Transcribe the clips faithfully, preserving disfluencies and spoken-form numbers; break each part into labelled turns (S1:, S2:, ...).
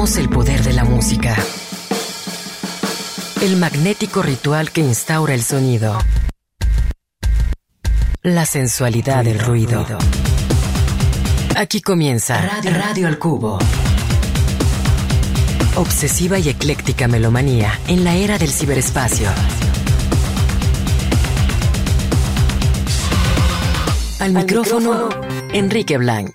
S1: Descubramos el poder de la música. El magnético ritual que instaura el sonido. La sensualidad del ruido. Aquí comienza Radio, Radio al Cubo. Obsesiva y ecléctica melomanía en la era del ciberespacio. Al, Al micrófono, micrófono, Enrique Blanc.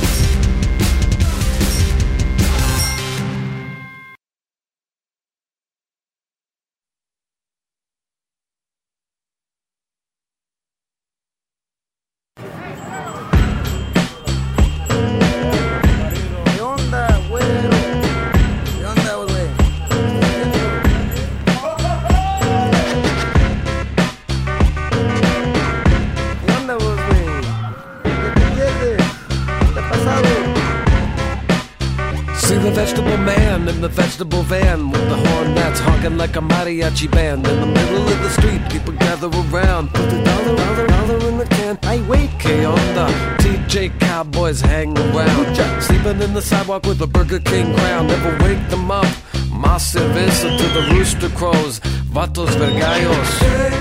S2: Vegetable van with the horn that's honking like a mariachi band. In the middle of the street, people gather around. Put the dollar, dollar, dollar in the can. Hey, wait, K on the T J Cowboys hang around. Sleeping in the sidewalk with a Burger King crown. Never wake them up. Más cerveza to the rooster crows. Vatos vergallos.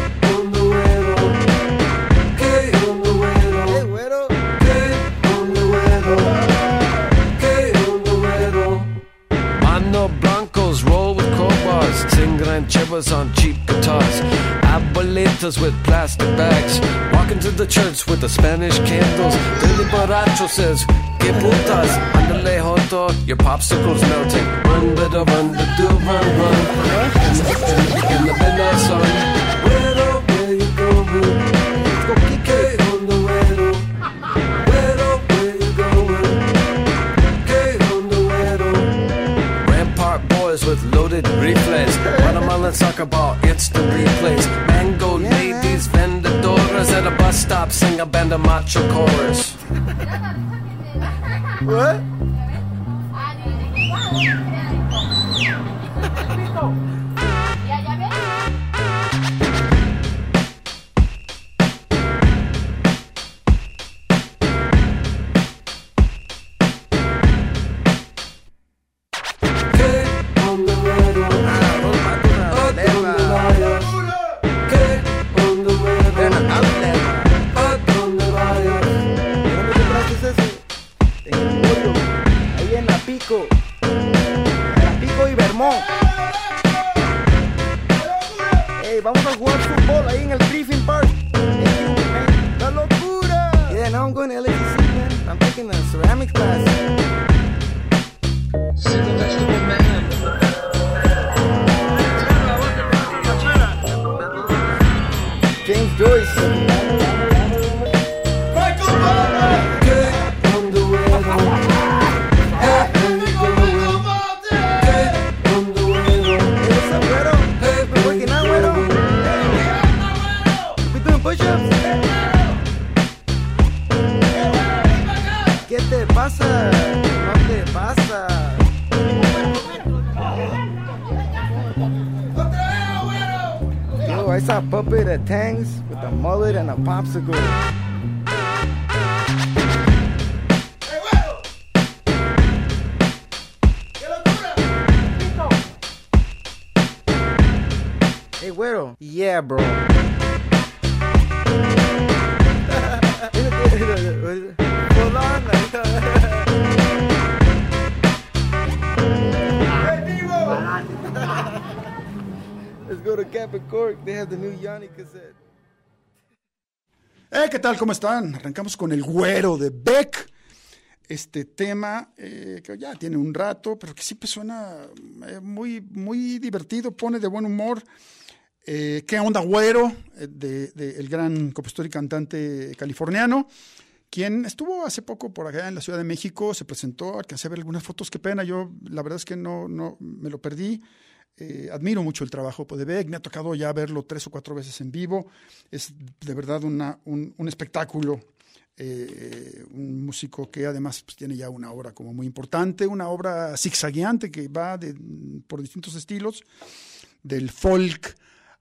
S2: Blancos roll with crowbars, sing rancheras on cheap guitars, abuelitas with plastic bags, walking to the church with the Spanish candles. Billy Borracho says, que putas, andale joto, your popsicle's melting. Run, better run, the do run, run. In the, in the midnight sun, where, where you going? Let's go Kike on the güero. Where, where you going? Kike on the güero. Rampart boys with loaded reflex, watermelon soccer ball, instant replays. Mango ladies, vendedoras at a bus stop, sing a band of macho chorus. What?
S3: Hey, vamos a jugar fútbol ahí en el Griffin Park. Hey, ¡la locura! Yeah, now I'm going to L A C C, man. I'm taking a ceramics class. See the vegetable man. James Joyce. ¿Qué te pasa? No te pasa. Yo, I saw a puppet at Tang's with a mullet and a popsicle. Hey, güero. Yeah, bro. Hold on. Let's go to Cap and Cork. They have the new Yanni cassette.
S4: Eh, ¿qué tal? ¿Cómo están? Arrancamos con El Güero de Beck. Este tema eh, que ya tiene un rato, pero que siempre suena eh, muy, muy divertido, pone de buen humor. Eh, ¿Qué onda, Güero? De, de el gran compositor y cantante californiano, quien estuvo hace poco por acá en la Ciudad de México, se presentó, alcancé a ver algunas fotos, qué pena, yo la verdad es que no, no me lo perdí. Eh, admiro mucho el trabajo de Beck, me ha tocado ya verlo tres o cuatro veces en vivo, es de verdad una, un, un espectáculo, eh, un músico que además pues, tiene ya una obra como muy importante, una obra zigzagueante que va de, por distintos estilos, del folk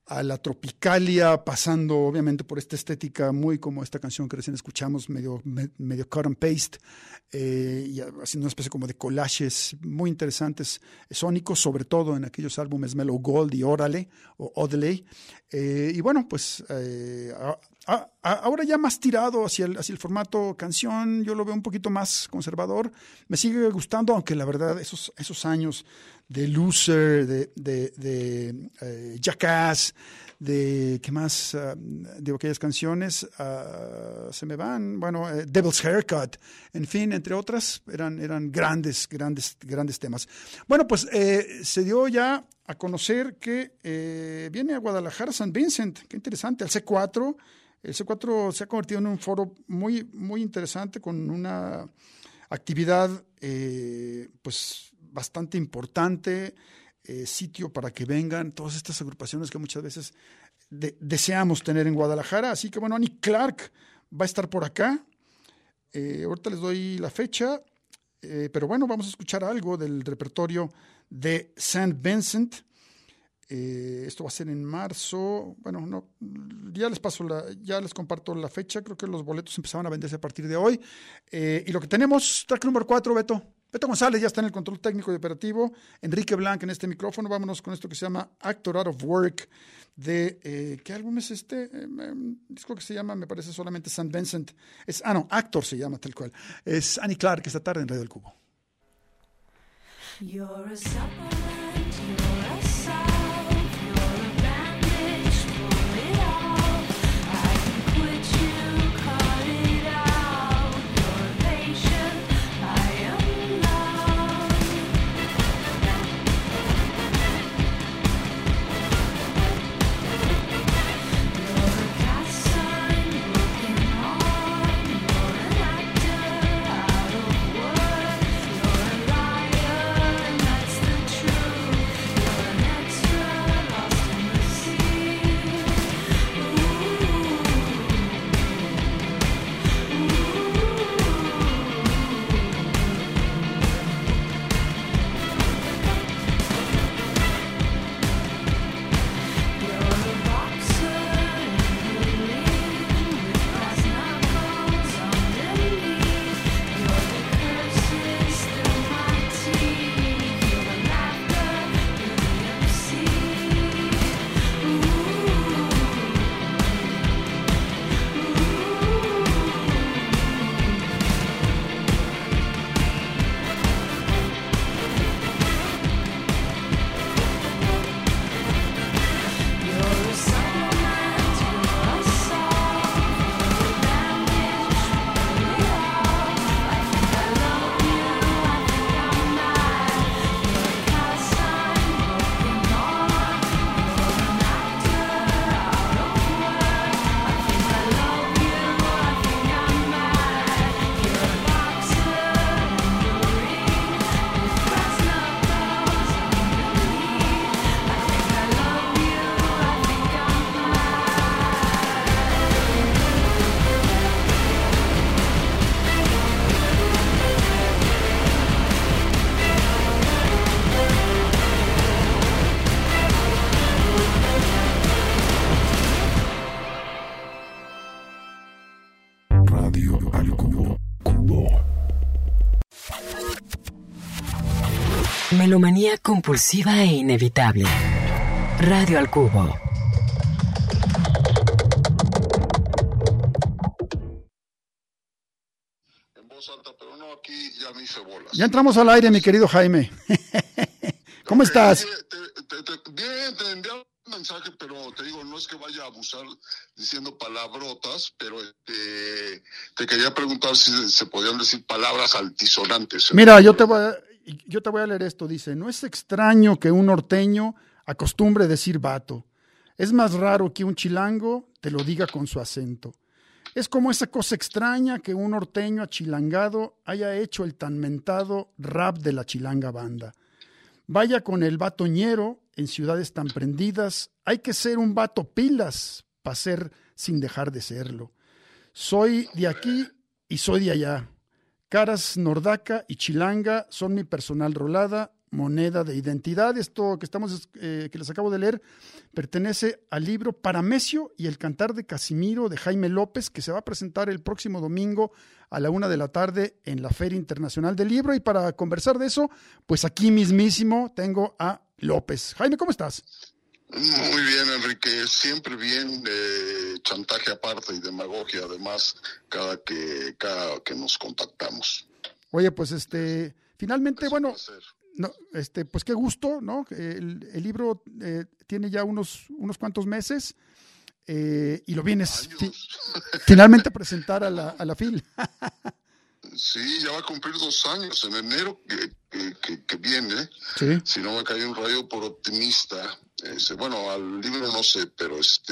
S4: a la tropicalia, pasando obviamente por esta estética muy como esta canción que recién escuchamos, medio, me, medio cut and paste, eh, y haciendo una especie como de collages muy interesantes, sónicos, sobre todo en aquellos álbumes Mellow Gold y Órale, o Odelay. Eh, y bueno, pues eh, a, a, a, ahora ya más tirado hacia el, hacia el formato canción, yo lo veo un poquito más conservador. Me sigue gustando, aunque la verdad esos, esos años de Loser, de, de, de eh, Jackass, de ¿qué más? Uh, de aquellas canciones uh, se me van, bueno, uh, Devil's Haircut, en fin, entre otras, eran, eran grandes, grandes, grandes temas. Bueno, pues eh, se dio ya a conocer que eh, viene a Guadalajara San Vincent, qué interesante, el C cuatro. El C cuatro se ha convertido en un foro muy, muy interesante, con una actividad eh, pues bastante importante, eh, sitio para que vengan todas estas agrupaciones que muchas veces de, deseamos tener en Guadalajara. Así que bueno, Annie Clark va a estar por acá. Eh, ahorita les doy la fecha, eh, pero bueno, vamos a escuchar algo del repertorio de Saint Vincent. Eh, esto va a ser en marzo. Bueno, no, ya les paso la, ya les comparto la fecha. Creo que los boletos empezaban a venderse a partir de hoy. Eh, y lo que tenemos, track número cuatro, Beto. Beto González ya está en el control técnico y operativo. Enrique Blanc en este micrófono. Vámonos con esto que se llama Actor Out of Work. De, eh, ¿qué álbum es este? Eh, un disco que se llama, me parece, solamente Saint Vincent. Es, ah, no, Actor se llama tal cual. Es Annie Clark, esta tarde en Radio del Cubo.
S5: You're a supplement, you're a salve, you're a bandage, pull it off. I can quit you, cut it out. You're a patient, I am love. You're a cast sign, broken arm. You're an actor, out of work. You're a liar, and that's the truth. You're an extra, lost in the sea. Ooh, You're a boxer in the ring with brass knuckles underneath. You're the curses through my teeth. You're the laughter, you're the obscene. You're a supplement, you're a salve, you're a bandage, pull it off. I think I love you, I think I'm mad. You're a cast sign, broken arm. You're an actor, out of work. I think I love you, I think I'm mad. You're a boxer in the ring with brass knuckles underneath. I think I love you, I think I'm mad.
S6: Radio al Cubo. Cubo.
S1: Melomanía compulsiva e inevitable. Radio al Cubo.
S7: En voz alta, pero no aquí, ya me hice bolas.
S4: Ya entramos al aire, mi querido Jaime. ¿Cómo
S7: Ok,
S4: estás?
S7: oye, te- te- te- bien, te enviaron un mensaje, pero te digo, no es que vaya a abusar diciendo palabrotas, pero este, te quería preguntar si se podían decir palabras altisonantes.
S4: Mira, yo te voy a, yo te voy a leer esto. Dice, no es extraño que un norteño acostumbre decir vato. Es más raro que un chilango te lo diga con su acento. Es como esa cosa extraña que un norteño achilangado haya hecho el tan mentado rap de la chilanga banda. Vaya con el vatoñero en ciudades tan prendidas. Hay que ser un vato pilas para ser sin dejar de serlo. Soy de aquí y soy de allá. Caras Nordaca y Chilanga son mi personal rolada, moneda de identidad. Esto que estamos eh, que les acabo de leer pertenece al libro Paramesio y el cantar de Casimiro de Jaime López, que se va a presentar el próximo domingo a la una de la tarde en la Feria Internacional del Libro. Y para conversar de eso, pues aquí mismísimo tengo a López. Jaime, ¿cómo estás?
S7: Muy bien, Enrique, siempre bien, eh, chantaje aparte y demagogia además cada que cada que nos contactamos.
S4: Oye, pues este, finalmente,
S7: Es un
S4: bueno,
S7: placer.
S4: no, este, pues qué gusto, ¿no? El, el libro eh, tiene ya unos, unos cuantos meses eh, y lo vienes fi-
S7: Años.
S4: finalmente a presentar a la, a la FIL.
S7: Sí, ya va a cumplir dos años en enero que, que, que- que viene.
S4: Sí.
S7: Si no me cae un rayo por optimista. Este, bueno, al libro no sé, pero este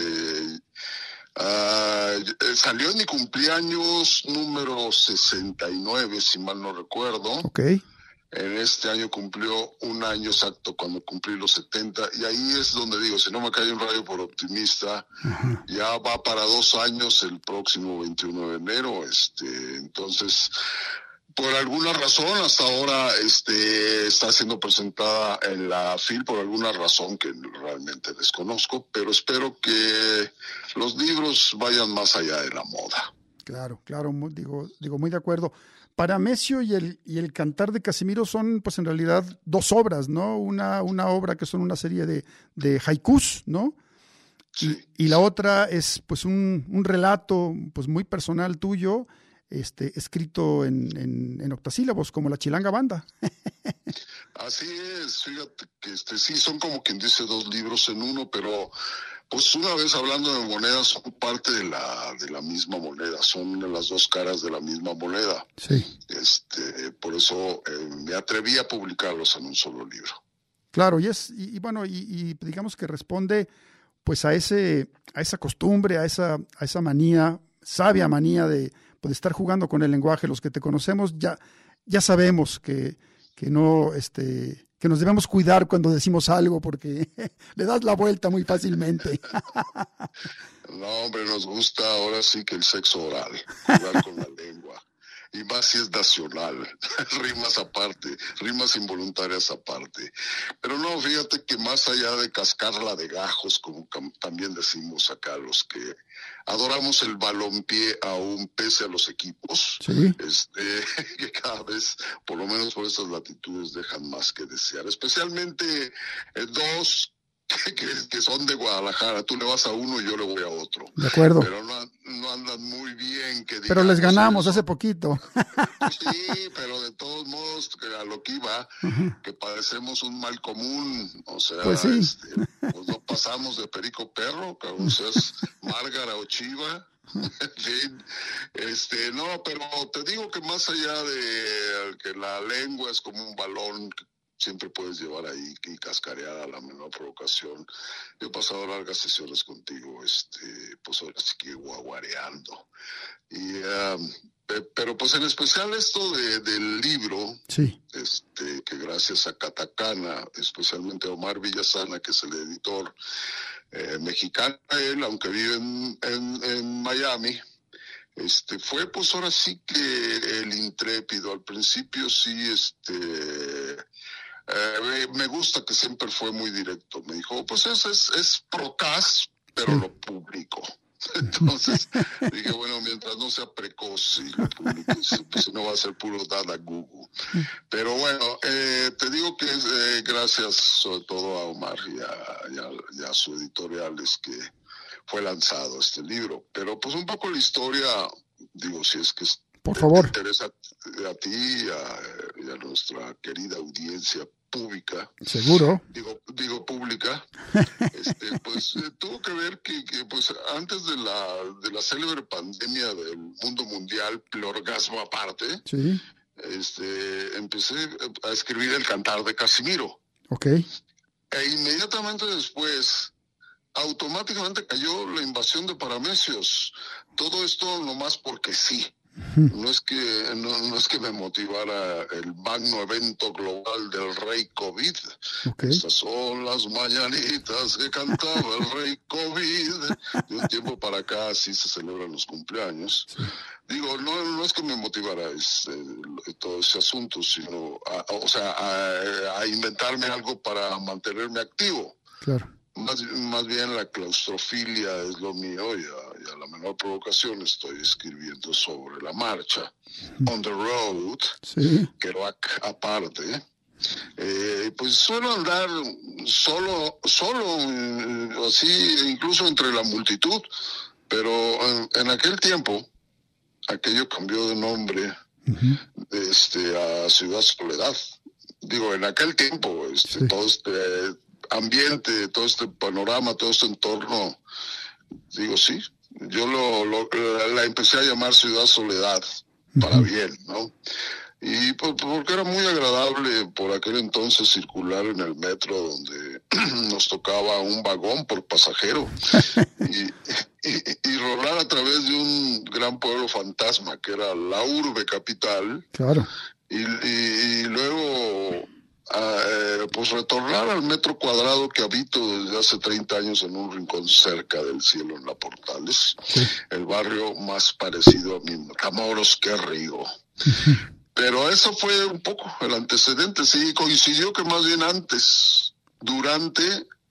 S7: ah, eh, salió en mi cumpleaños número sesenta y nueve, si mal no recuerdo.
S4: Ok.
S7: En este año cumplió un año exacto cuando cumplí los setenta, y ahí es donde digo, si no me cae un rayo por optimista, ya va para dos años el próximo veintiuno de enero, este, entonces, por alguna razón, hasta ahora, este, está siendo presentada en la FIL por alguna razón que realmente desconozco, pero espero que los libros vayan más allá de la moda.
S4: Claro, claro, mu- digo, digo, muy de acuerdo. Paramesio y el, y el cantar de Casimiro son, pues en realidad, dos obras, ¿no? Una, una obra que son una serie de, de haikus, ¿no?
S7: Sí.
S4: Y, y la otra es, pues, un, un relato, pues, muy personal tuyo, este, escrito en, en, en octasílabos, como la Chilanga Banda.
S7: Así es, fíjate que este sí son como quien dice dos libros en uno, pero pues una vez hablando de monedas son parte de la de la misma moneda, son las dos caras de la misma moneda.
S4: Sí.
S7: Este, por eso eh, me atreví a publicarlos en un solo libro.
S4: Claro, y es, y, y bueno, y, y digamos que responde pues a ese, a esa costumbre, a esa, a esa manía, sabia manía de, pues, de estar jugando con el lenguaje. Los que te conocemos ya, ya sabemos que, que no, este, que nos debemos cuidar cuando decimos algo porque le das la vuelta muy fácilmente.
S7: No, hombre, nos gusta ahora sí que el sexo oral, jugar con la lengua. Y más si es nacional, rimas aparte, rimas involuntarias aparte. Pero no, fíjate que más allá de cascarla de gajos, como cam- también decimos acá los que adoramos el balompié aún pese a los equipos,
S4: Sí.
S7: este, que cada vez, por lo menos por estas latitudes, dejan más que desear. Especialmente eh, dos que, que- que son de Guadalajara. Tú le vas a uno y yo le voy a otro.
S4: De acuerdo.
S7: Pero no, no andan muy bien. Que
S4: Pero les
S7: digamos
S4: ganamos
S7: eso.
S4: hace poquito.
S7: Sí, pero de todos modos, que a lo que iba, que padecemos un mal común, o sea,
S4: Pues sí.
S7: este, pues no pasamos de perico perro, que o sea, es Márgara o Chiva, en fin, este, no, pero te digo que más allá de que la lengua es como un balón que siempre puedes llevar ahí y cascarear a la menor provocación. Yo he pasado largas sesiones contigo, este, pues ahora sí que guaguareando. Y, um, pe- pero pues en especial esto de, del libro,
S4: Sí.
S7: este, que gracias a Catacana, especialmente a Omar Villasana, que es el editor eh, mexicano, él, aunque vive en, en, en Miami, este, fue pues ahora sí que el intrépido. Al principio sí, este, eh, me, me gusta que siempre fue muy directo. Me dijo, pues es, es, es procas, pero
S4: Sí.
S7: lo publico. Entonces dije, bueno, mientras no sea precoz y lo publiques, pues no va a ser puro dada Google. Pero bueno, eh, te digo que es eh, gracias sobre todo a Omar y a, y a, y a su editorial es que fue lanzado este libro. Pero pues un poco la historia, digo, si es que
S4: Por favor.
S7: te interesa a ti y a, y a nuestra querida audiencia pública,
S4: Seguro.
S7: digo digo pública, este, pues eh, tuvo que ver que, que pues antes de la de la célebre pandemia del mundo mundial, pleorgasmo aparte,
S4: Sí.
S7: este empecé a escribir el Cantar de Casimiro,
S4: Ok.
S7: e inmediatamente después automáticamente cayó la invasión de Paramecios. Todo esto nomás porque sí. No es que no, no es que me motivara el magno evento global del rey COVID.
S4: Okay.
S7: Estas son las mañanitas que cantaba el rey COVID. De un tiempo para acá así se celebran los cumpleaños. Sí. Digo, no, no es que me motivara es, eh, todo ese asunto, sino, a, a, o sea, a, a inventarme algo para mantenerme activo.
S4: Claro.
S7: Más, más bien la claustrofilia es lo mío y a, y a la menor provocación estoy escribiendo sobre la marcha, on the road,
S4: sí.
S7: Kerouac aparte. Eh, pues suelo andar solo, solo, así, incluso entre la multitud, pero en, en aquel tiempo, aquello cambió de nombre uh-huh. este, a Ciudad Soledad. Digo, en aquel tiempo, este, sí. todo este ambiente, todo este panorama, todo este entorno, digo, sí, yo lo, lo la empecé a llamar Ciudad Soledad, para uh-huh. bien, ¿no? Y pues, porque era muy agradable por aquel entonces circular en el metro donde nos tocaba un vagón por pasajero y, y, y rolar a través de un gran pueblo fantasma que era la urbe capital.
S4: Claro.
S7: Y, y, y luego eh, pues retornar al metro cuadrado que habito desde hace treinta años en un rincón cerca del cielo en La Portales, sí. el barrio más parecido a mi Matamoros que Rigo. Uh-huh. Pero eso fue un poco el antecedente, sí, coincidió que más bien antes, durante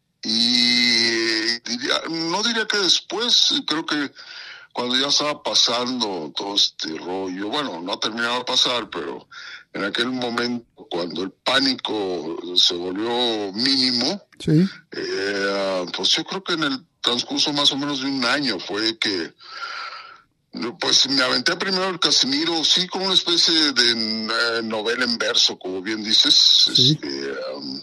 S7: y diría, no diría que después, creo que cuando ya estaba pasando todo este rollo, bueno, no terminaba de pasar, pero en aquel momento cuando el pánico se volvió mínimo,
S4: sí.
S7: eh, pues yo creo que en el transcurso más o menos de un año fue que pues me aventé primero el Casimiro, sí, como una especie de eh, novela en verso, como bien dices.
S4: Sí.
S7: Este, um,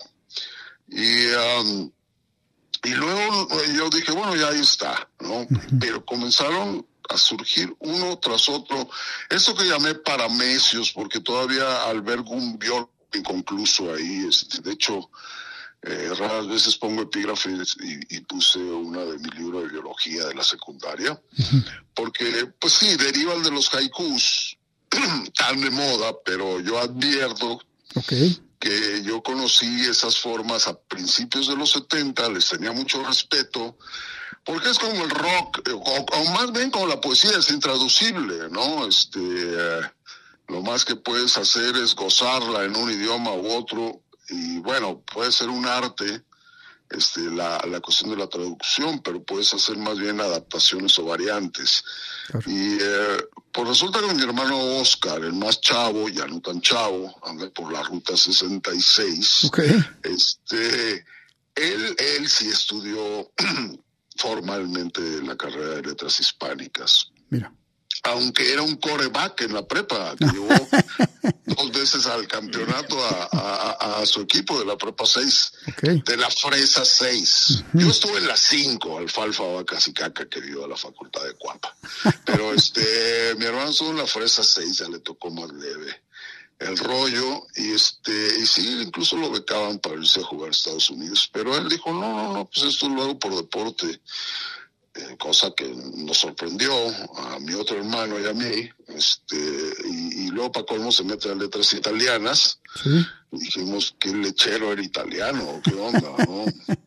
S7: y, um, y luego yo dije, bueno, ya ahí está, ¿no? Uh-huh. Pero comenzaron a surgir uno tras otro. Eso que llamé paramecios, porque todavía albergo un biólogo inconcluso ahí. Este, de hecho, Eh, raras veces pongo epígrafes y, y puse una de mi libro de biología de la secundaria, uh-huh. porque pues sí, derivan de los haikus tan de moda, pero yo advierto
S4: okay.
S7: que yo conocí esas formas a principios de los setenta, les tenía mucho respeto, porque es como el rock, o, o más bien como la poesía, es intraducible, ¿no? Este, eh, lo más que puedes hacer es gozarla en un idioma u otro. Y bueno, puede ser un arte, este, la, la cuestión de la traducción, pero puedes hacer más bien adaptaciones o variantes. Claro. Y eh, pues resulta que mi hermano Oscar, el más chavo, ya no tan chavo, anda por la ruta sesenta y seis,
S4: okay.
S7: este, él, él sí estudió formalmente la carrera de letras hispánicas.
S4: Mira.
S7: Aunque era un coreback en la prepa, que llevó dos veces al campeonato a, a, a su equipo de la prepa seis,
S4: okay.
S7: de la fresa seis. Uh-huh. Yo estuve en la cinco, alfalfa, vacas y caca, que dio a la facultad de Cuapa. Pero este, mi hermano estuvo en la fresa seis, ya le tocó más leve el rollo, y este, y sí, incluso lo becaban para irse a jugar a Estados Unidos. Pero él dijo, no, no, no, pues esto lo hago por deporte. Eh, cosa que nos sorprendió a mi otro hermano y a mí, este, y, y luego para colmo se mete a letras italianas.
S4: ¿Sí?
S7: Y dijimos que el lechero era italiano, qué onda, ¿no?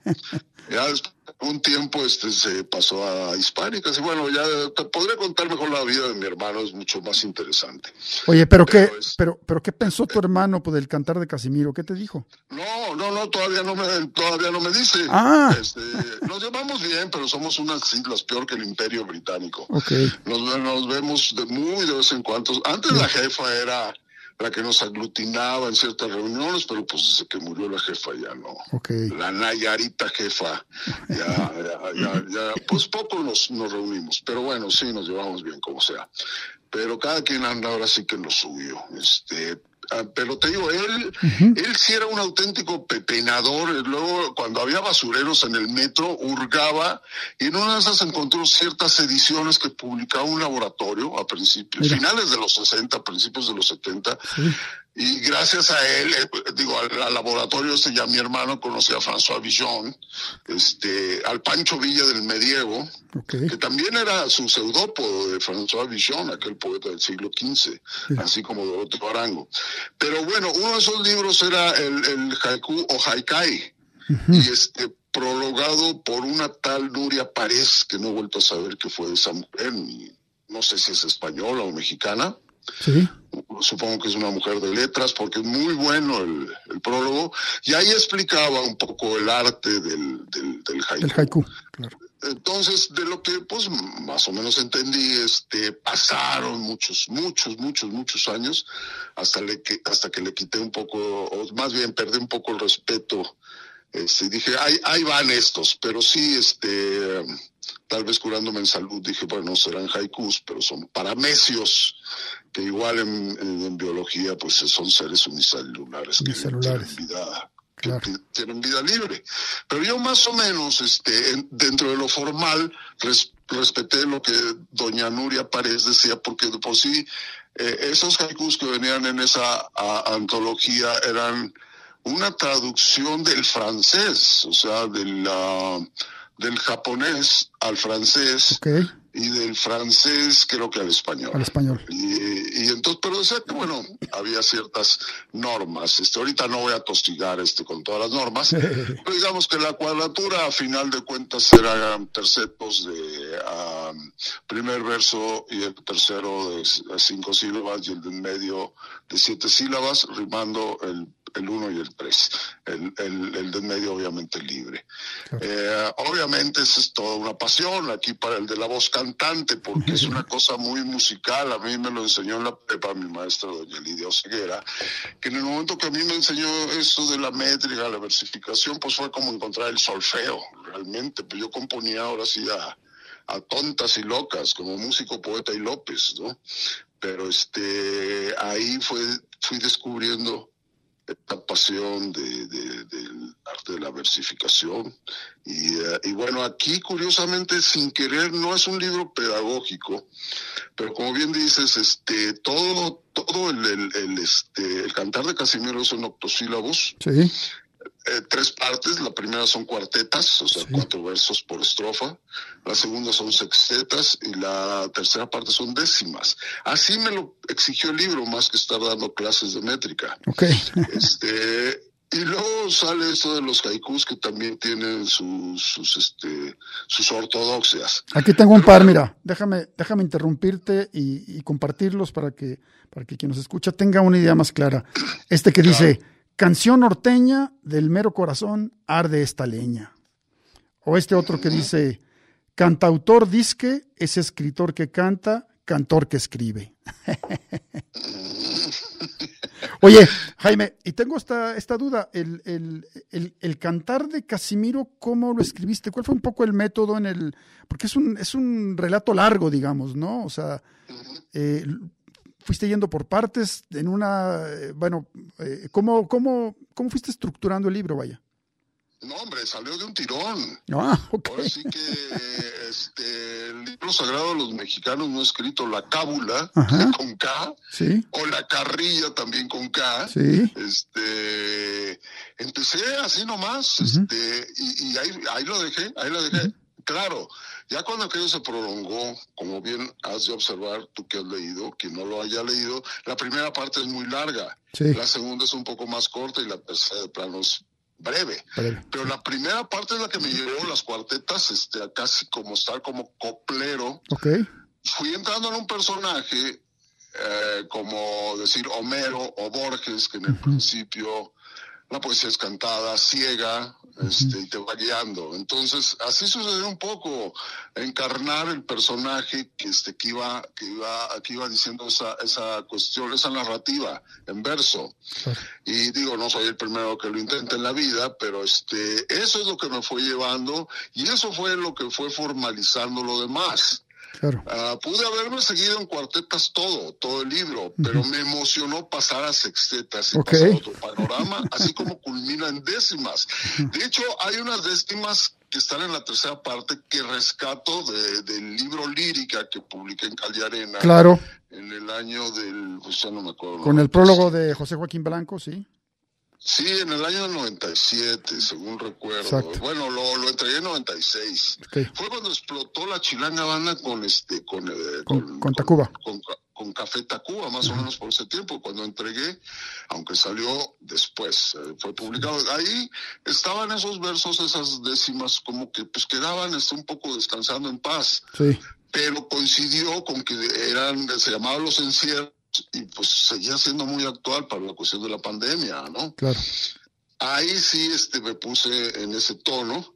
S7: Ya después de un tiempo este se pasó a hispánicas y bueno, ya te podré contar mejor la vida de mi hermano, es mucho más interesante.
S4: Oye, pero, pero qué,
S7: es,
S4: pero, pero qué pensó tu hermano pues, del cantar de Casimiro, ¿qué te dijo?
S7: No, no, no, todavía no me, todavía no me dice.
S4: Ah.
S7: Este, nos llevamos bien, pero somos unas islas peor que el Imperio Británico.
S4: Okay.
S7: Nos, nos vemos de muy de vez en cuando. Antes sí. La jefa era la que nos aglutinaba en ciertas reuniones, pero pues desde que murió la jefa ya no.
S4: Okay.
S7: La Nayarita jefa, ya, ya, ya, ya, pues poco nos, nos reunimos, pero bueno, sí, nos llevamos bien como sea. Pero cada quien anda ahora sí que en lo suyo. Este, Uh, pero te digo, él, uh-huh. él sí era un auténtico pepenador. Luego, cuando había basureros en el metro, hurgaba, y en una de esas encontró ciertas ediciones que publicaba un laboratorio a principios, Mira. finales de los sesenta, principios de los setenta, sí. Y gracias a él, eh, digo, al, al laboratorio este, ya mi hermano conocía a François Villon, este, al Pancho Villa del Medievo, okay. que también era su seudópodo de François Villon, aquel poeta del siglo quince, sí. así como Doroteo Arango. Pero bueno, uno de esos libros era el, el haiku o haikai, uh-huh. y este, prologado por una tal Nuria Párez, que no he vuelto a saber qué fue de esa mujer, ni, no sé si es española o mexicana. Sí. Supongo que es una mujer de letras, porque es muy bueno el, el prólogo, y ahí explicaba un poco el arte del, del, del haiku.
S4: El haiku, claro.
S7: Entonces, de lo que pues más o menos entendí, este, pasaron muchos, muchos, muchos, muchos años hasta, le, que, hasta que le quité un poco, o más bien perdí un poco el respeto. Este, dije, ahí, ahí van estos, pero sí, este, tal vez curándome en salud, dije, bueno, serán haikus, pero son paramecios, que igual en, en, en biología, pues son seres unicelulares,
S4: unicelulares.
S7: que tienen vida,
S4: claro.
S7: que tienen vida libre. Pero yo más o menos, este, en, dentro de lo formal, res, respeté lo que doña Nuria Párez decía, porque de por sí, eh, esos haikus que venían en esa a, antología eran una traducción del francés, o sea, del, uh, del japonés al francés, okay. y del francés creo que al español.
S4: Al español.
S7: Y, y entonces, pero decía que bueno, había ciertas normas. Este, ahorita no voy a tostigar este con todas las normas, pero digamos que la cuadratura a final de cuentas eran tercetos de um, primer verso y el tercero de cinco sílabas y el del medio de siete sílabas, rimando el el uno y el tres, el, el, el del medio obviamente libre. Claro. Eh, obviamente esa es toda una pasión aquí para el de la voz cantante, porque es una cosa muy musical. A mí me lo enseñó en la prepa mi maestra doña Lidia Oseguera, que en el momento que a mí me enseñó eso de la métrica, la versificación, pues fue como encontrar el solfeo, realmente. Pues yo componía ahora sí a, a tontas y locas, como músico, poeta y López, ¿no? Pero este, ahí fue, fui descubriendo esta pasión de, de, del arte de la versificación. Y, uh, y bueno, aquí curiosamente, sin querer, no es un libro pedagógico, pero como bien dices, este, todo, todo el, el, el, este, el cantar de Casimiro son octosílabos.
S4: Sí.
S7: Eh, tres partes. La primera son cuartetas, o sea, sí. cuatro versos por estrofa. La segunda son sextetas y la tercera parte son décimas. Así me lo exigió el libro, más que estar dando clases de métrica.
S4: Okay.
S7: Este, y luego sale esto de los haikus, que también tienen sus, sus, este, sus ortodoxias.
S4: Aquí tengo un Pero, par, mira, déjame, déjame interrumpirte y, y compartirlos para que, para que quien nos escucha tenga una idea más clara. Este que dice... Claro. Canción norteña, del mero corazón arde esta leña. O este otro que dice, cantautor disque, es escritor que canta, cantor que escribe. Oye, Jaime, y tengo esta, esta duda, el, el, el, el cantar de Casimiro, ¿cómo lo escribiste? ¿Cuál fue un poco el método en el...? Porque es un, es un relato largo, digamos, ¿no? O sea... Eh, fuiste yendo por partes en una, eh, bueno, eh, ¿cómo, cómo, ¿cómo fuiste estructurando el libro, vaya?
S7: No, hombre, salió de un tirón.
S4: Ah, ok.
S7: Ahora sí que este, el libro sagrado de los mexicanos no ha escrito la cábula, Ajá. con K,
S4: sí.
S7: o la carrilla también con K.
S4: Sí.
S7: Este, empecé así nomás, uh-huh. este, y, y ahí, ahí lo dejé, ahí lo dejé. Uh-huh. Claro, ya cuando aquello se prolongó, como bien has de observar, tú que has leído, quien no lo haya leído, la primera parte es muy larga,
S4: sí.
S7: la segunda es un poco más corta y la tercera de plano es breve.
S4: breve.
S7: Pero la primera parte es la que me llevó las cuartetas, este, a casi como estar como coplero.
S4: Okay.
S7: Fui entrando en un personaje, eh, como decir Homero o Borges, que en el uh-huh. principio... La poesía es cantada, ciega, este, y te va guiando. Entonces, así sucedió un poco, encarnar el personaje que, este, que, iba, que, iba, que iba diciendo esa, esa cuestión, esa narrativa en verso. Claro. Y digo, no soy el primero que lo intenta en la vida, pero este, eso es lo que me fue llevando y eso fue lo que fue formalizando lo demás.
S4: Claro.
S7: Uh, pude haberme seguido en cuartetas todo, todo el libro, pero uh-huh. me emocionó pasar a sextetas y
S4: okay.
S7: pasar a otro panorama, así como culmina en décimas. Uh-huh. De hecho, hay unas décimas que están en la tercera parte que rescato de, del libro Lírica que publiqué en Cal y Arena.
S4: Claro.
S7: En el año del, pues ya no me acuerdo.
S4: Con el prólogo de José Joaquín Blanco, sí.
S7: Sí, en el año noventa y siete, según recuerdo.
S4: Exacto.
S7: Bueno, lo, lo entregué en noventa y seis.
S4: Okay.
S7: Fue cuando explotó la Chilanga Banda con este, con, eh,
S4: con,
S7: con,
S4: con Tacuba.
S7: Con, con, con Café Tacuba, más uh-huh. o menos por ese tiempo, cuando entregué, aunque salió después, eh, fue publicado. Ahí estaban esos versos, esas décimas, como que pues quedaban este, un poco descansando en paz.
S4: Sí.
S7: Pero coincidió con que eran, se llamaban Los Encierros, y pues seguía siendo muy actual para la cuestión de la pandemia, ¿no?
S4: Claro.
S7: Ahí sí este, me puse en ese tono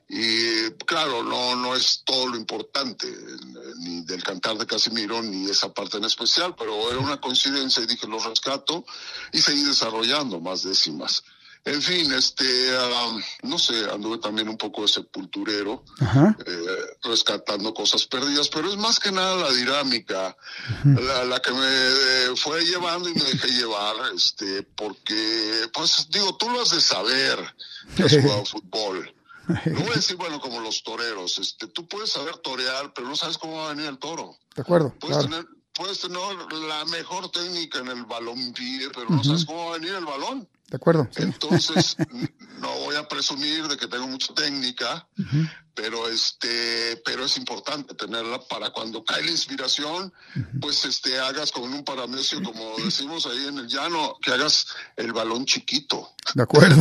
S7: y claro, no, no es todo lo importante, ni del cantar de Casimiro, ni esa parte en especial, pero era una coincidencia y dije, lo rescato y seguí desarrollando más décimas. En fin, este, um, no sé, anduve también un poco de sepulturero, eh, rescatando cosas perdidas, pero es más que nada la dinámica, uh-huh. la, la que me eh, fue llevando y me dejé llevar, este, porque, pues, digo, tú lo has de saber que has jugado fútbol. No voy a decir, bueno, como los toreros, este, tú puedes saber torear, pero no sabes cómo va a venir el toro.
S4: De acuerdo,
S7: puedes
S4: claro.
S7: tener, puedes tener la mejor técnica en el balón pie, pero uh-huh. no sabes cómo va a venir el balón.
S4: De acuerdo. Sí.
S7: Entonces, no voy a presumir de que tengo mucha técnica,
S4: uh-huh.
S7: pero este, pero es importante tenerla para cuando cae la inspiración, uh-huh. pues este, hagas con un paramecio, como decimos ahí en el llano, que hagas el balón chiquito.
S4: De acuerdo.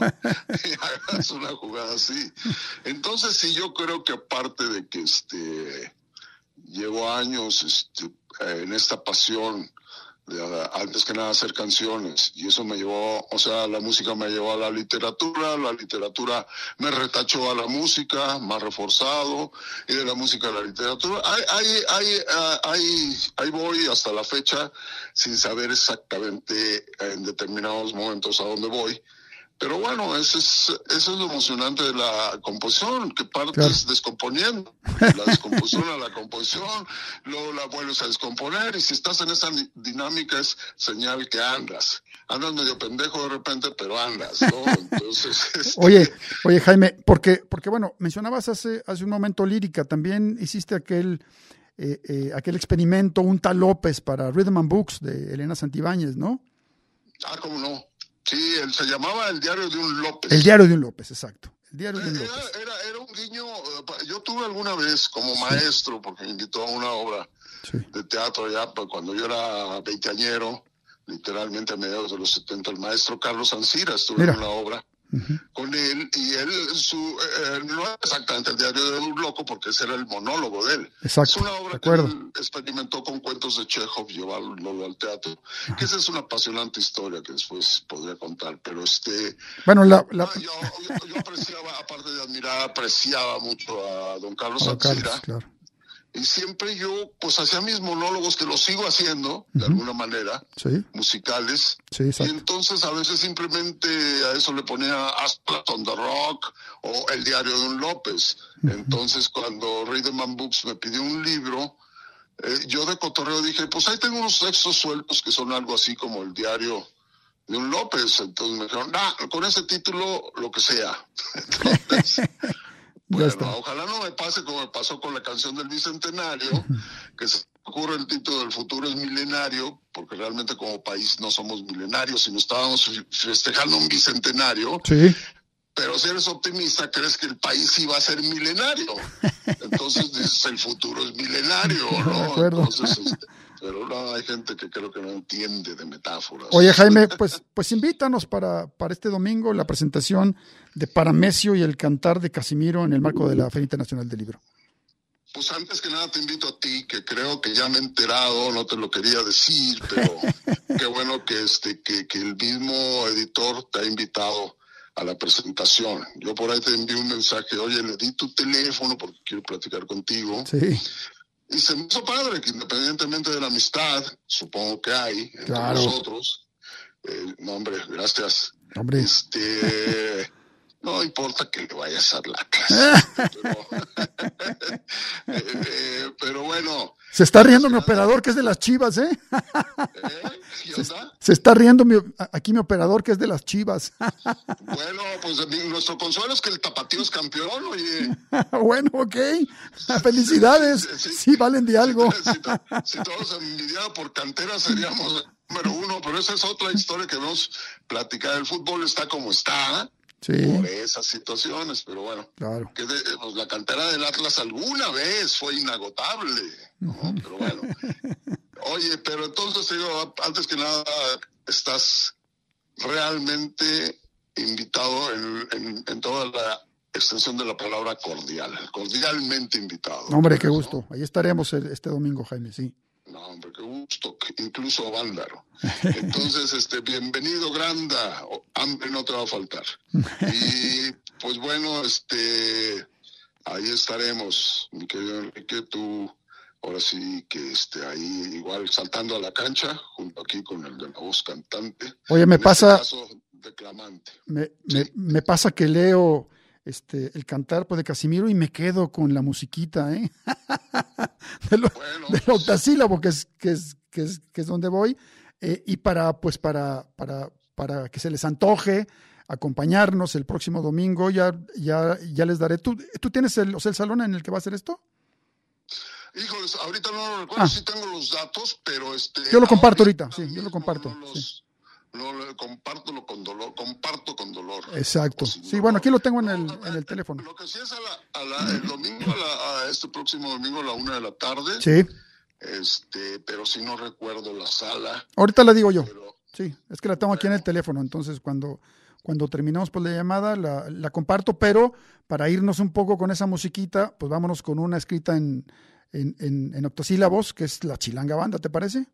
S7: Y hagas una jugada así. Entonces, sí, yo creo que aparte de que este, llevo años este, en esta pasión, de, antes que nada hacer canciones, y eso me llevó, o sea, la música me llevó a la literatura, la literatura me retachó a la música, más reforzado, y de la música a la literatura, ahí, ahí, ahí, ahí, ahí voy hasta la fecha, sin saber exactamente en determinados momentos a dónde voy. Pero bueno, eso es, eso es lo emocionante de la composición, que partes claro. descomponiendo, la descomposición a la composición, luego la vuelves a descomponer, y si estás en esa dinámica es señal que andas. Andas medio pendejo de repente, pero andas, ¿no? Entonces, este...
S4: Oye, oye Jaime, porque, porque bueno, mencionabas hace, hace un momento lírica, también hiciste aquel, eh, eh, aquel experimento, un tal López para Rhythm and Books de Elena Santibáñez, ¿no?
S7: Ah, ¿cómo no? Sí, él se llamaba El Diario de un López.
S4: El Diario de un López, exacto. El Diario de un
S7: era,
S4: López.
S7: Era, era un guiño, yo tuve alguna vez como maestro, porque me invitó a una obra sí. de teatro ya cuando yo era veinteañero, literalmente a mediados de los setenta, el maestro Carlos Ancira estuvo Mira. en una obra uh-huh. con él, y él, su, eh, no es exactamente El Diario de un Loco, porque ese era el monólogo de él.
S4: Exacto,
S7: es una obra que él experimentó con cuentos de Chekhov, llevarlo al teatro, uh-huh. que esa es una apasionante historia que después podría contar, pero este...
S4: Bueno, la... la...
S7: Yo, yo, yo apreciaba, aparte de admirar, apreciaba mucho a don Carlos
S4: a
S7: Ancira,
S4: Carlos, claro.
S7: Y siempre yo, pues, hacía mis monólogos, que los sigo haciendo, de uh-huh. alguna manera,
S4: sí.
S7: musicales.
S4: Sí,
S7: y entonces a veces simplemente a eso le ponía Aspas on the Rock o El Diario de un López. Uh-huh. Entonces, cuando Rhythm and Books me pidió un libro, eh, yo de cotorreo dije, pues ahí tengo unos textos sueltos que son algo así como El Diario de un López. Entonces me dijeron, nah, con ese título, lo que sea. Entonces... Bueno, ojalá no me pase como me pasó con la canción del Bicentenario, uh-huh. que se ocurre el título del futuro es milenario, porque realmente como país no somos milenarios, sino estábamos festejando un bicentenario.
S4: Sí.
S7: Pero si eres optimista, crees que el país iba a ser milenario. Entonces dices, el futuro es milenario, ¿no?
S4: De acuerdo.
S7: Entonces, este, pero no, hay gente que creo que no entiende de metáforas.
S4: Oye, Jaime, pues, pues invítanos para, para este domingo la presentación de Paramesio y el cantar de Casimiro en el marco de la Feria Internacional del Libro.
S7: Pues antes que nada te invito a ti, que creo que ya me he enterado, no te lo quería decir, pero qué bueno que, este, que, que el mismo editor te ha invitado a la presentación. Yo por ahí te envío un mensaje, oye, le di tu teléfono porque quiero platicar contigo.
S4: Sí.
S7: Y se me hizo padre que independientemente de la amistad, supongo que hay entre
S4: claro.
S7: nosotros, eh, no hombre, gracias.
S4: Hombre.
S7: Este, no, importa que le vayas a Atlas. pero, eh, eh, pero bueno.
S4: Se está riendo mi operador, que es de las Chivas, ¿eh?
S7: ¿Eh? ¿Qué
S4: Se,
S7: onda?
S4: se está riendo mi, aquí mi operador, que es de las Chivas.
S7: Bueno, pues nuestro consuelo es que el Tapatío es campeón, oye.
S4: Bueno, ok. Felicidades.
S7: Sí, sí.
S4: Sí, valen de algo.
S7: Si, si, si todos envidiados por cantera seríamos número uno, pero esa es otra historia que vamos a platicar. El fútbol está como está.
S4: Sí.
S7: Por esas situaciones, pero bueno,
S4: Claro.
S7: que de, pues, la cantera del Atlas alguna vez fue inagotable, ¿no? Uh-huh. Pero bueno, oye, pero entonces te digo, antes que nada, estás realmente invitado en, en, en toda la extensión de la palabra cordial, cordialmente invitado.
S4: No, hombre, qué gusto. Ahí estaremos el, este domingo, Jaime, sí.
S7: No, hombre, qué gusto, incluso Vándaro. Entonces, este, bienvenido, Granda, hambre no te va a faltar. Y pues bueno, este, ahí estaremos, mi querido Enrique, tú, ahora sí que este, ahí igual saltando a la cancha, junto aquí con el de la voz cantante.
S4: Oye, me
S7: en
S4: pasa,
S7: este caso, declamante.
S4: Me, me, me pasa que leo este el cantar pues, de Casimiro y me quedo con la musiquita, ¿eh? de lo,
S7: Bueno,
S4: del octasílabo, que es, que es, que es, que es donde voy, eh, y para, pues, para, para, para que se les antoje acompañarnos el próximo domingo, ya, ya, ya les daré. ¿Tú, tú tienes el, o sea, el salón en el que va a hacer esto?
S7: Híjoles, ahorita no lo recuerdo,
S4: Ah.
S7: sí tengo los datos, pero este...
S4: Yo lo comparto ahorita, sí,
S7: mismo
S4: yo lo comparto,
S7: No, los,
S4: sí.
S7: no lo comparto lo con dolor, comparto con dolor.
S4: Exacto.
S7: O sin
S4: Sí,
S7: dolor.
S4: bueno, aquí lo tengo en el,
S7: No,
S4: en el teléfono.
S7: Lo que sí es a la, a la, el domingo, a, la, a este próximo domingo a la una de la tarde,
S4: Sí,
S7: este, pero sí no recuerdo la sala,
S4: ahorita la digo yo.
S7: pero
S4: Sí, es que la tengo aquí en el teléfono, entonces cuando, cuando terminemos por la llamada la, la comparto, pero para irnos un poco con esa musiquita, pues vámonos con una escrita en, en, en, en octosílabos, que es la Chilanga Banda, ¿te parece?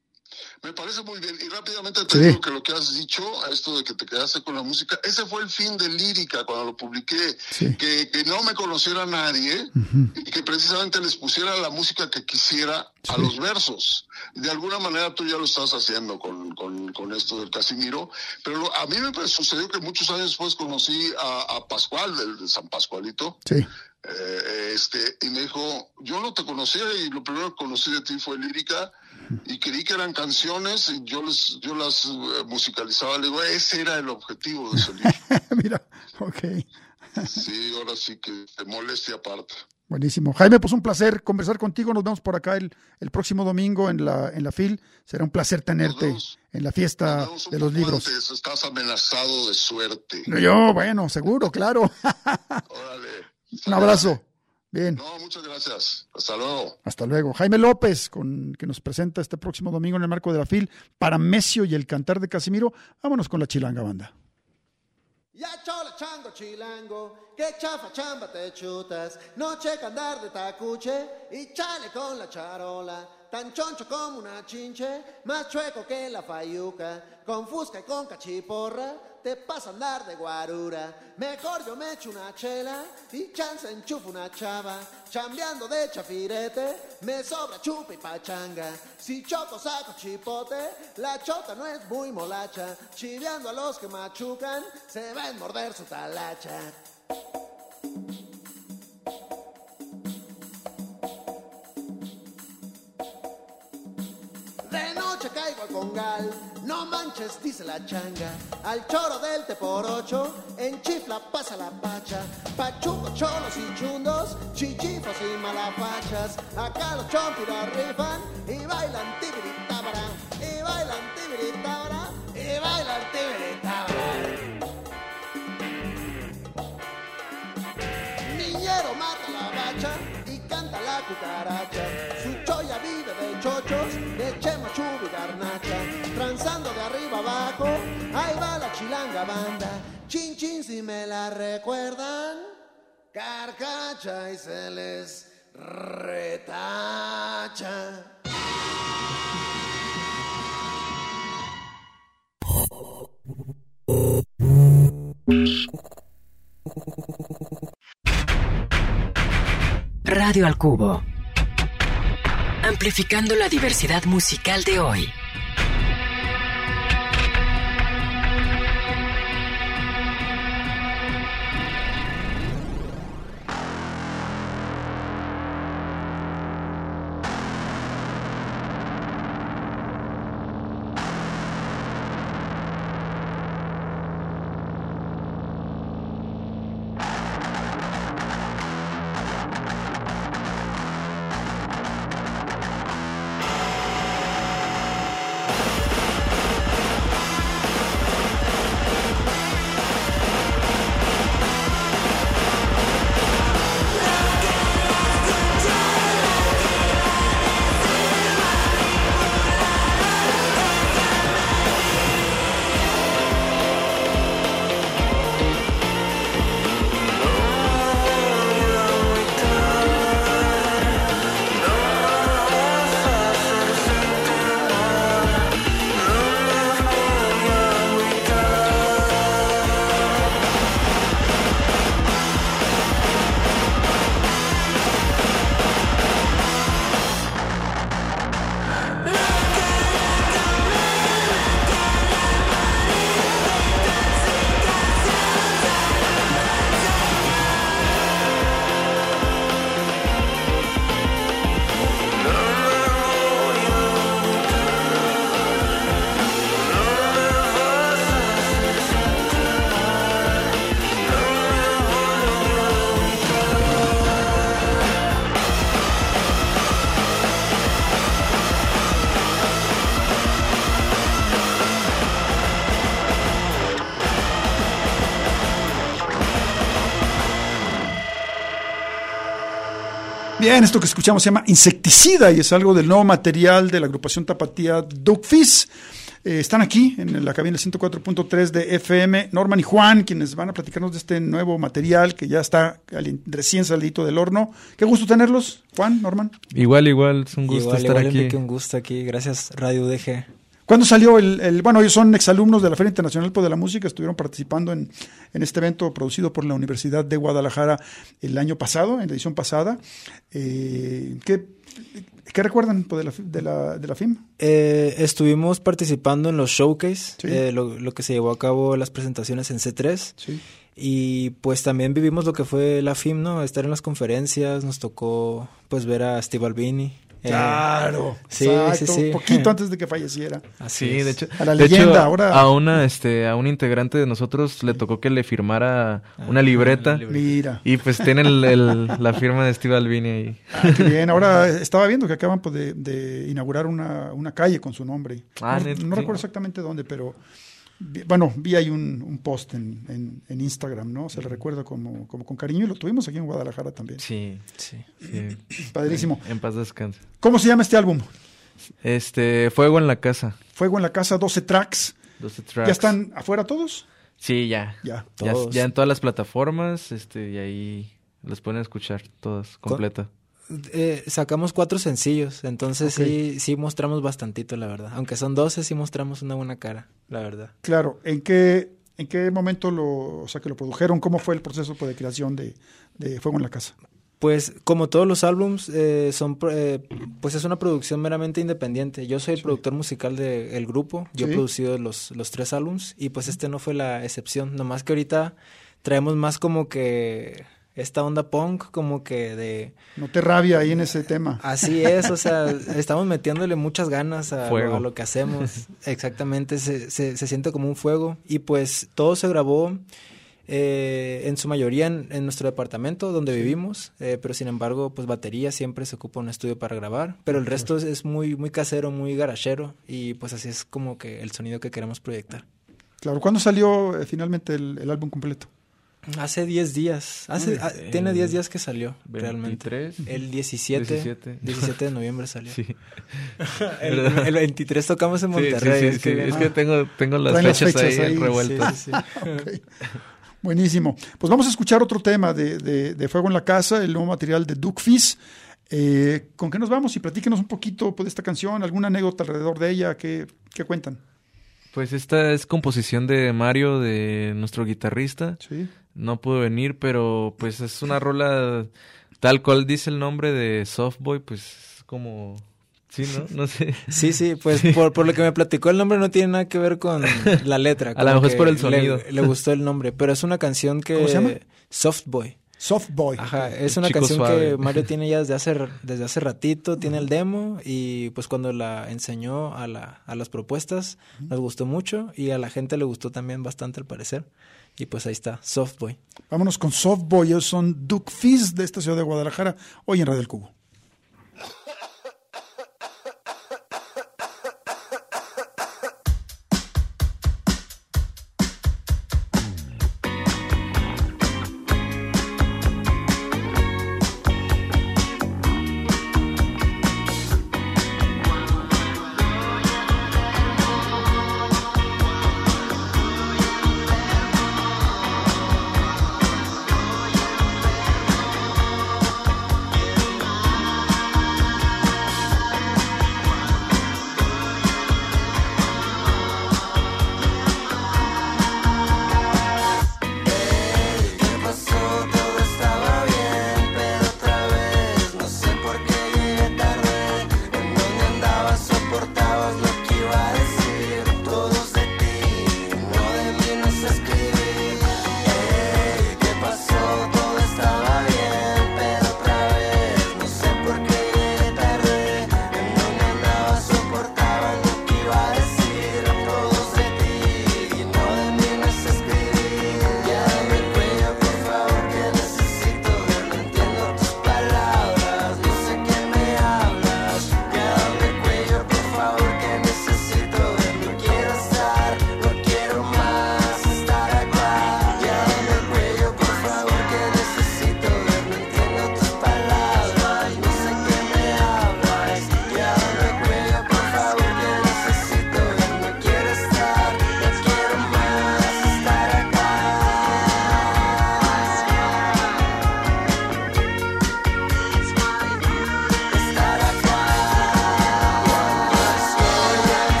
S7: me parece muy bien. Y rápidamente te
S4: Sí.
S7: digo que lo que has dicho, a esto de que te quedaste con la música, ese fue el fin de Lírica cuando lo publiqué,
S4: Sí.
S7: que, que no me conociera nadie
S4: Ujú.
S7: y que precisamente les pusiera la música que quisiera a
S4: Sí.
S7: los versos. De alguna manera tú ya lo estás haciendo con, con, con esto del Casimiro, pero lo- a mí me sucedió que muchos años después conocí a, a Pascual, del de San Pascualito,
S4: Sí,
S7: eh, este, y me dijo, yo no te conocía y lo primero que conocí de ti fue Lírica y creí que eran canciones y yo, les, yo las eh, musicalizaba. Le digo, ese era el objetivo de ese libro.
S4: mira, ok.
S7: Sí, ahora sí que te molestia aparte.
S4: Buenísimo. Jaime, pues un placer conversar contigo. Nos vemos por acá el, el próximo domingo en la, en la F I L. Será un placer tenerte
S7: vemos.
S4: en la
S7: Nos
S4: fiesta
S7: vemos un
S4: de los
S7: poco
S4: libros.
S7: antes, estás amenazado de suerte.
S4: Yo, bueno, seguro, claro.
S7: Órale.
S4: Un abrazo. Bien.
S7: No, muchas gracias. Hasta luego.
S4: Hasta luego. Jaime López, con, que nos presenta este próximo domingo en el marco de la F I L para Mesio y el cantar de Casimiro. Vámonos con la Chilanga Banda.
S3: Ya chola chango chilango, que chafa chamba te chutas, no checa andar de tacuche y chale con la charola, tan choncho como una chinche, más chueco que la fayuca, con fusca y con cachiporra, te pasa a andar de guarura, mejor yo me echo una chela y chance enchufo una chava, chambeando de chafirete, me sobra chupa y pachanga, si choco saco chipote, la chota no es muy molacha, chiveando a los que machucan, se va a morder su talacha. De noche caigo al congal, no manches, dice la changa, al choro del te por ocho, en chifla pasa la pacha, pachuco, cholos y chundos, chichifos y malapachas, acá los chompiras rifan y bailan tibiritábara, y bailan tibiritábara, y bailan tibiritábara. Niñero mata la bacha y canta la cucaracha. Su choya vive de chochos, de chema, chubi y garnacha. Transando de arriba abajo, ahí va la Chilanga Banda. Chin chin si me la recuerdan, carcacha y se les retacha.
S1: Radio al Cubo. Amplificando la diversidad musical de hoy.
S4: Bien, esto que escuchamos se llama Insecticida y es algo del nuevo material de la agrupación tapatía Duckfish. Eh, están aquí en la cabina ciento cuatro punto tres de F M, Norman y Juan, quienes van a platicarnos de este nuevo material que ya está recién salidito del horno. Qué gusto tenerlos, Juan, Norman.
S8: Igual, igual, es un gusto
S9: igual,
S8: estar
S9: igual,
S8: aquí.
S9: Enrique, un gusto aquí. Gracias, Radio U D G.
S4: ¿Cuándo salió el, el...? Bueno, ellos son exalumnos de la Feria Internacional de la Música, estuvieron participando en, en este evento producido por la Universidad de Guadalajara el año pasado, en la edición pasada. Eh, ¿qué, ¿Qué recuerdan de la, de la, de la F I M?
S9: Eh, estuvimos participando en los showcase,
S4: Sí.
S9: eh, lo, lo que se llevó a cabo las presentaciones en C tres.
S4: Sí.
S9: Y pues también vivimos lo que fue la F I M, ¿no? Estar en las conferencias, nos tocó pues ver a Steve Albini. Eh,
S4: Claro,
S9: sí,
S4: exacto,
S9: sí, sí.
S4: un poquito antes de que falleciera.
S9: Así
S8: Sí,
S9: es.
S8: de hecho,
S4: A la
S8: de
S4: leyenda,
S8: hecho,
S4: ahora-
S8: a una, este, a un integrante de nosotros le tocó que le firmara una libreta
S9: la libreta.
S4: Mira,
S8: y pues tiene el, el- la firma de Steve Albini ahí.
S4: ah, qué bien. Ahora estaba viendo que acaban pues, de, de inaugurar una, una calle con su nombre.
S8: Ah,
S4: no
S8: net-
S4: no
S8: sí.
S4: recuerdo exactamente dónde, pero vi- bueno, vi ahí un, un post en, en, en Instagram, ¿no? Se le recuerda como, como con cariño y lo tuvimos aquí en Guadalajara también.
S8: Sí,
S9: Sí.
S8: sí.
S4: Padrísimo.
S8: En paz descanse.
S4: ¿Cómo se llama este álbum?
S8: Este, Fuego en la casa.
S4: Fuego en la casa, doce tracks.
S8: doce tracks.
S4: ¿Ya están afuera todos?
S8: Sí, ya.
S4: Ya.
S8: Ya,
S9: Todos.
S8: ya en todas las plataformas, este, y ahí las pueden escuchar todas, completa.
S9: Eh, sacamos cuatro sencillos, entonces
S4: Ok.
S9: sí, sí mostramos bastantito, la verdad. Aunque son doce, sí mostramos una buena cara, la verdad.
S4: Claro. ¿En qué, en qué momento lo, o sea, que lo produjeron? ¿Cómo fue el proceso pues, de creación de, de Fuego en la casa?
S9: Pues como todos los álbums, eh, son pro- eh, pues es una producción meramente independiente. Yo soy el productor musical del grupo, yo
S4: Sí.
S9: he producido los, los tres álbums y pues este no fue la excepción. Nomás que ahorita traemos más como que esta onda punk, como que de...
S4: No te rabia ahí en ese tema.
S9: Así es, o sea, estamos metiéndole muchas ganas a,
S8: Fuego.
S9: lo, a lo que hacemos. Exactamente, se, se, se siente como un fuego. Y pues todo se grabó eh, en su mayoría en, en nuestro departamento donde vivimos, eh, pero sin embargo, pues batería siempre se ocupa un estudio para grabar, pero el resto es, es muy, muy casero, muy garachero y pues así es como que el sonido que queremos proyectar.
S4: Claro. ¿Cuándo salió eh, finalmente el, el álbum completo?
S9: Hace diez días, hace,
S8: Uy,
S9: ah,
S8: el
S9: tiene diez días que salió realmente.
S8: veintitrés.
S9: El diecisiete,
S8: diecisiete.
S9: diecisiete de noviembre salió.
S8: Sí.
S9: El, el veintitrés tocamos en
S8: Sí, sí,
S9: Monterrey.
S8: sí,
S9: es
S8: sí.
S9: que-
S8: Es que tengo, tengo las
S4: Traen las
S8: fechas,
S4: fechas
S8: ahí,
S4: ahí,
S8: revueltas.
S9: Sí, sí, sí.
S4: Ok. Buenísimo. Pues vamos a escuchar otro tema de, de, de Fuego en la Casa, el nuevo material de Duckfish. Eh, ¿Con qué nos vamos? Y platíquenos un poquito pues, de esta canción, alguna anécdota alrededor de ella, ¿qué, qué cuentan?
S8: Pues esta es composición de Mario, de nuestro guitarrista.
S4: Sí.
S8: No pudo venir, pero pues es una rola tal cual dice el nombre de Softboy, pues como... Sí, ¿no? No sé.
S9: Sí, sí, pues por, por lo que me platicó el nombre no tiene nada que ver con la letra.
S8: A lo
S9: como
S8: mejor es
S9: que
S8: por el
S9: le-
S8: sonido.
S9: Le, gustó el nombre, pero es una canción que...
S4: ¿Cómo se llama?
S9: Soft Boy.
S4: Soft Boy.
S9: Ajá,
S8: El
S9: es una
S8: chico
S9: canción
S8: suave.
S9: que Mario tiene ya desde hace, desde hace ratito, tiene el demo y pues cuando la enseñó a, la, a las propuestas nos gustó mucho y a la gente le gustó también bastante al parecer. Y pues ahí está, Soft Boy.
S4: Vámonos con Soft Boy. Ellos son Duckfish de esta ciudad de Guadalajara, hoy en Radio El Cubo.
S5: Soft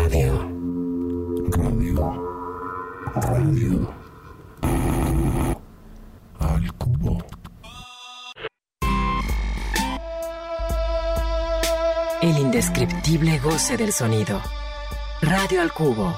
S1: Radio.
S6: Radio. Radio. Al cubo.
S1: El indescriptible goce del sonido. Radio al cubo.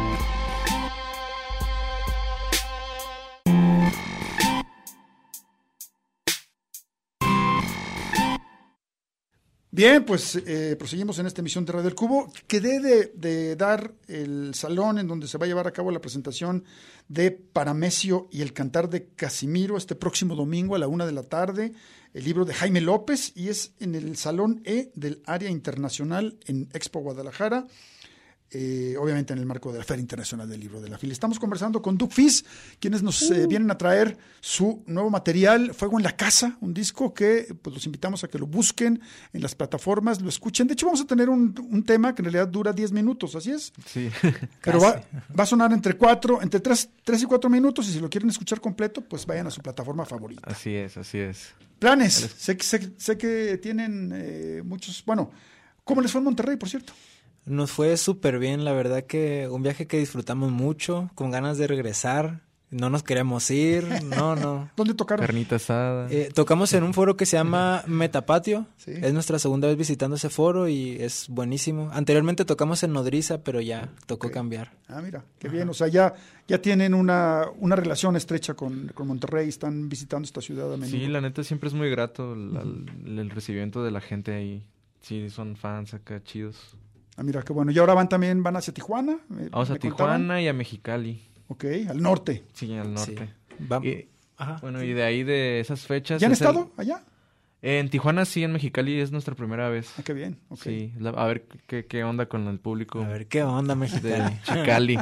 S4: Bien, pues eh, proseguimos en esta emisión de Radio El Cubo. Quedé de, de dar el salón en donde se va a llevar a cabo la presentación de Paramesio y el cantar de Casimiro este próximo domingo a la una de la tarde, el libro de Jaime López, y es en el Salón E del Área Internacional en Expo Guadalajara. Eh, obviamente en el marco de la Feria Internacional del Libro de la Fil. Estamos conversando con Doug Fizz, quienes nos eh, vienen a traer su nuevo material, Fuego en la Casa, un disco que pues los invitamos a que lo busquen en las plataformas, lo escuchen. De hecho, vamos a tener un, un tema que en realidad dura diez minutos, ¿así es?
S8: Sí.
S4: Pero va, va a sonar entre cuatro, entre tres, tres y cuatro minutos, y si lo quieren escuchar completo, pues vayan a su plataforma favorita.
S8: Así es, así es.
S4: Planes, sé, sé, sé que tienen eh, muchos, bueno, ¿cómo les fue en Monterrey, por cierto?
S9: Nos fue súper bien, la verdad que un viaje que disfrutamos mucho, con ganas de regresar, no nos queremos ir, no, no.
S4: ¿Dónde tocaron?
S8: Carnita asada.
S9: Eh, tocamos en un foro que se llama Metapatio,
S4: Sí.
S9: es nuestra segunda vez visitando ese foro y es buenísimo. Anteriormente tocamos en Nodriza, pero ya tocó
S4: Ok.
S9: cambiar.
S4: Ah, mira, qué bien. O sea, ya, ya tienen una, una relación estrecha con, con Monterrey, están visitando esta ciudad a menudo.
S8: Sí, la neta siempre es muy grato el, el- el recibimiento de la gente ahí. Sí, son fans acá chidos.
S4: Ah, mira, qué bueno. Y ahora van también, van hacia Tijuana. eh,
S8: Vamos a
S4: me contaban.
S8: Tijuana y a Mexicali.
S4: Ok, al norte.
S8: Sí, al norte.
S9: Va-
S8: Y,
S9: Ajá.
S8: bueno, y de ahí de esas fechas...
S4: ¿Ya han
S8: es el-
S4: estado allá?
S8: En Tijuana sí, en Mexicali es nuestra primera vez.
S4: Ah, qué bien. Ok.
S8: Sí, la- a ver qué, qué onda con el público
S9: A ver, ¿qué onda,
S8: de
S9: Mexicali?
S8: Chicali.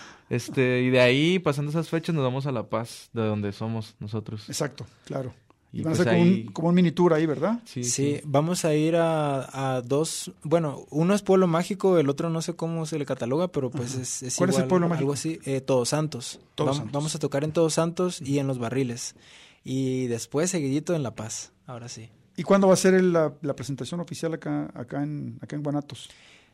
S8: Este, y de ahí, pasando esas fechas, nos vamos a La Paz, de donde somos nosotros.
S4: Exacto, claro. Y,
S8: Y
S4: van a
S8: pues
S4: hacer como,
S8: ahí-
S4: un, como un mini tour ahí, ¿verdad?
S8: Sí,
S9: Sí, vamos a ir a, a dos, bueno, uno es Pueblo Mágico, el otro no sé cómo se le cataloga, pero pues es, es
S4: ¿Cuál es
S9: igual,
S4: el Pueblo Mágico?
S9: algo así, eh, Todos Santos.
S4: Todos
S9: Vam-
S4: Santos.
S9: Vamos a tocar en Todos Santos y en Los Barriles. Y después seguidito en La Paz, ahora sí.
S4: ¿Y cuándo va a ser el- la, la presentación oficial acá, acá, en, acá en Guanatos?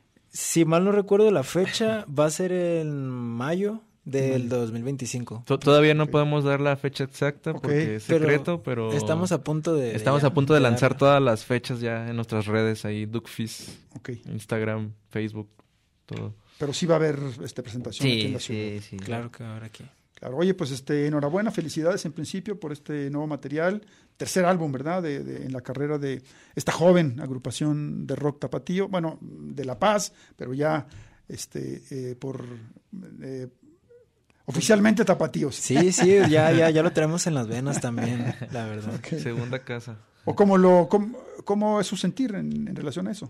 S9: Si mal no recuerdo la fecha, va a ser en mayo del dos mil veinticinco.
S8: To- Todavía no podemos dar la fecha exacta
S4: Ok.
S8: porque es
S9: Pero
S8: secreto, pero...
S9: Estamos a punto de...
S8: Estamos
S9: ya,
S8: a punto de lanzar
S9: dar-
S8: todas las fechas ya en nuestras redes ahí, Doug Fizz,
S4: Ok.
S8: Instagram, Facebook, todo.
S4: Pero sí va a haber este, presentación aquí en la
S10: Sí,
S4: ciudad.
S10: sí, sí.
S9: Claro que ahora aquí.
S4: Claro, oye, pues este, enhorabuena, felicidades en principio por este nuevo material, tercer álbum, ¿verdad? De, de- en la carrera de esta joven agrupación de rock tapatío, bueno, de La Paz, pero ya este, eh, por eh, oficialmente tapatíos.
S9: Sí, sí, ya, ya, ya lo tenemos en las venas también, la verdad.
S4: Ok.
S8: Segunda casa.
S4: ¿O cómo, lo, cómo, cómo es su sentir en, en relación a eso?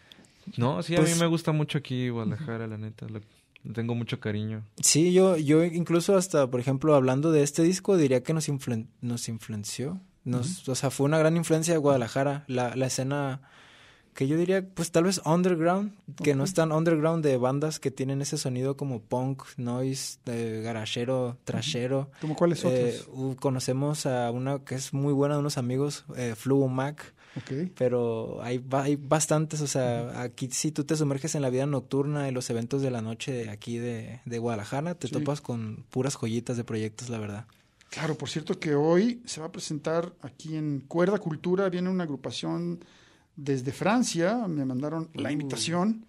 S8: No, sí, a
S9: Pues-
S8: mí me gusta mucho aquí Guadalajara, la neta. Le, le tengo mucho cariño.
S9: Sí, yo, yo incluso hasta, por ejemplo, hablando de este disco, diría que nos, influen- nos influenció. Nos, O sea, fue una gran influencia de Guadalajara. La, la escena que yo diría, pues tal vez underground, que no es tan underground, de bandas que tienen ese sonido como punk, noise, de garagero, trashero.
S4: ¿Cómo cuáles
S9: Eh,
S4: otros?
S9: uh, conocemos a una que es muy buena de unos amigos, eh, Fluo Mac.
S4: Ok.
S9: Pero hay, ba- hay bastantes, o sea, aquí si tú te sumerges en la vida nocturna y los eventos de la noche de aquí de, de Guadalajara, te
S4: Sí.
S9: topas con puras joyitas de proyectos, la verdad.
S4: Claro, por cierto que hoy se va a presentar aquí en Cuerda Cultura, viene una agrupación desde Francia, me mandaron la
S9: Uh.
S4: invitación,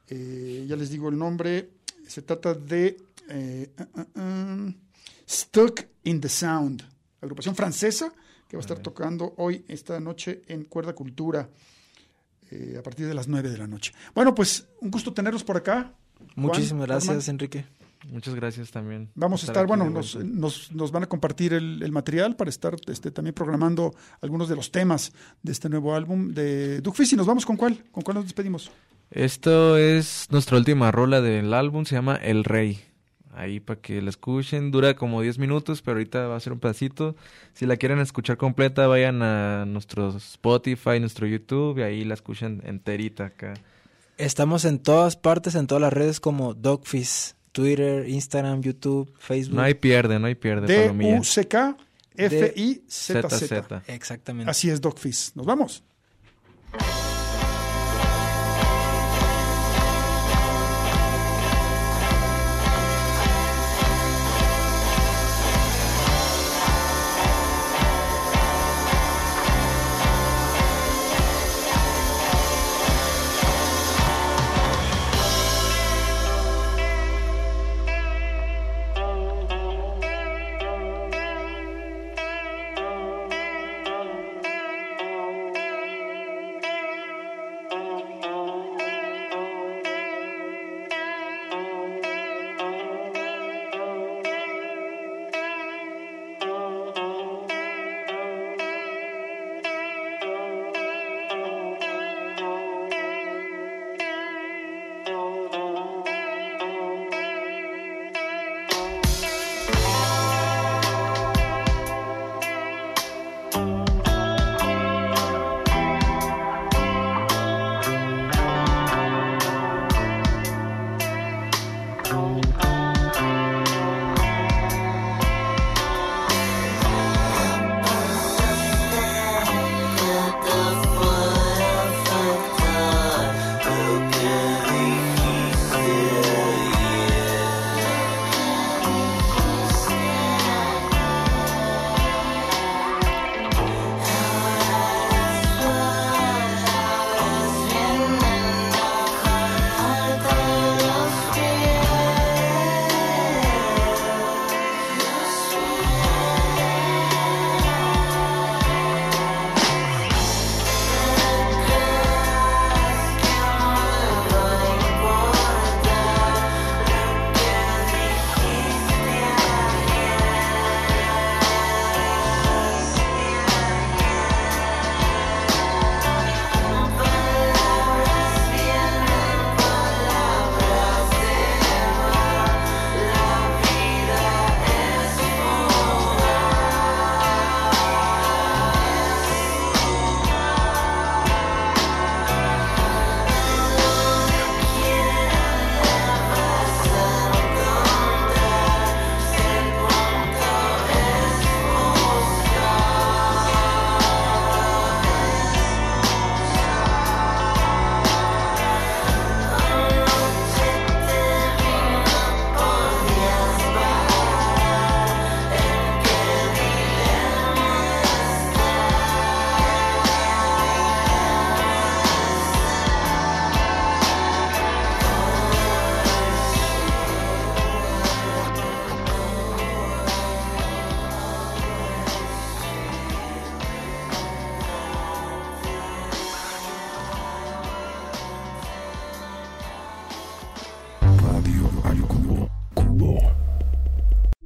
S4: eh, ya les digo el nombre, se trata de eh, uh, uh, uh, Stuck in the Sound, agrupación francesa que va a estar tocando hoy, esta noche en Cuerda Cultura, eh, a partir de las nueve de la noche. Bueno, pues un gusto tenerlos por acá.
S9: Muchísimas
S4: Juan,
S9: gracias,
S4: Norman.
S9: Enrique.
S8: Muchas gracias también.
S4: Vamos a
S8: por
S4: estar,
S8: aquí
S4: bueno,
S8: de
S4: nos,
S8: vuelta.
S4: nos, nos van a compartir el, el material para estar este, también programando algunos de los temas de este nuevo álbum de Doug Fizz. ¿Y nos vamos con cuál? ¿Con cuál nos despedimos?
S8: Esto es nuestra última rola del álbum, se llama El Rey. Ahí para que la escuchen, dura como diez minutos, pero ahorita va a ser un pedacito. Si la quieren escuchar completa, vayan a nuestro Spotify, nuestro YouTube, y ahí la escuchan enterita acá.
S9: Estamos en todas partes, en todas las redes como Doug Fizz, Twitter, Instagram, YouTube, Facebook.
S8: No hay pierde, no hay pierde,
S4: D
S8: palomilla.
S4: U C K F I Z Z.
S8: Z Z.
S9: Exactamente.
S4: Así es, Doug Fizz. Nos vamos.